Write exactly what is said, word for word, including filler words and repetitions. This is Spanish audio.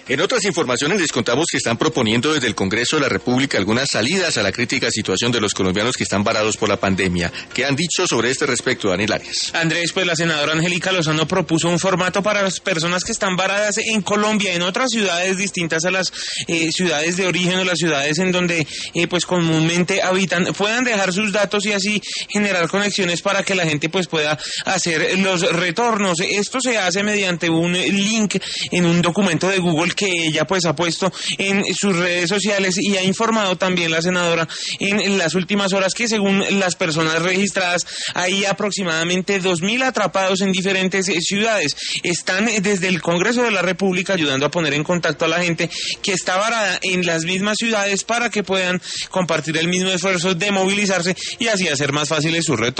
En otras informaciones les contamos que están proponiendo desde el Congreso de la República algunas salidas a la crítica situación de los colombianos que están varados por la pandemia. ¿Qué han dicho sobre este respecto, Daniel Arias? Andrés, pues la senadora Angélica Lozano propuso un formato para las personas que están varadas en Colombia, en otras ciudades distintas a las eh, ciudades de origen o las ciudades en donde eh, pues comúnmente habitan, puedan dejar sus datos y así generar conexiones para que la gente pues pueda hacer los retornos. Esto se hace mediante un link en un documento de Google que ella pues ha puesto en sus redes sociales, y ha informado también la senadora en las últimas horas que según las personas registradas hay aproximadamente dos mil atrapados en diferentes ciudades. Están desde el Congreso de la República ayudando a poner en contacto a la gente que está varada en las mismas ciudades para que puedan compartir el mismo esfuerzo de movilizarse y así hacer más fáciles sus retornos.